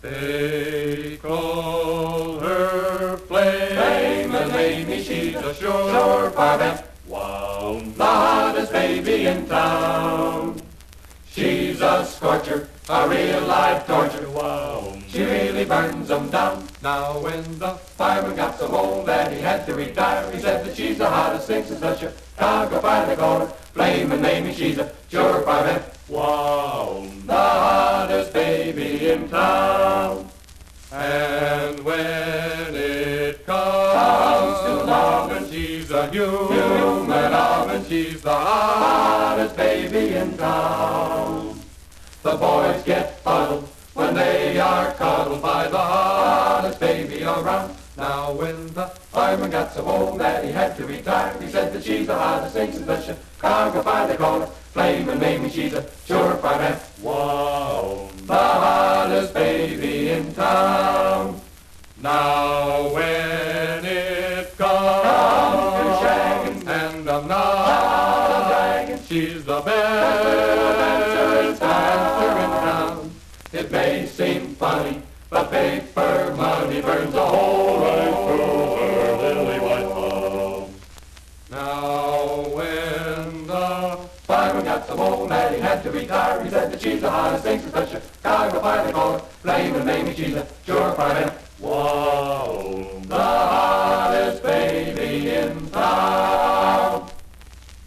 They call her Flame and Mamie, she's a surefire bet. Wow, the hottest baby in town. She's a scorcher, a real life torture. Wow, she really burns 'em down. Now when the fireman got so old that he had to retire, he said that she's the hottest thing since the Chicago fire. They call her Flame and Mamie, she's a surefire bet. Wow, the hottest baby in town. And when it comes to loving, she's a human oven. She's the hottest baby in town. The boys get fuddled when they are cuddled by the hottest baby around. Now when the fireman got so old that he had to retire, he said that she's the hottest thing since the Chicago fire. They call her Flame and Mamie, she's a surefire bet. Wow, the hottest baby in town. Now when it comes to shagging and I'm not a dragon, she's the best dancer in town. It may seem funny, but paper money burns a hole right through her lily white palm. Now when the fireman got so old that he had to retire, he said that she's the hottest thing since the Chicago fire. They call her Flame and Mamie, she's a surefire bet.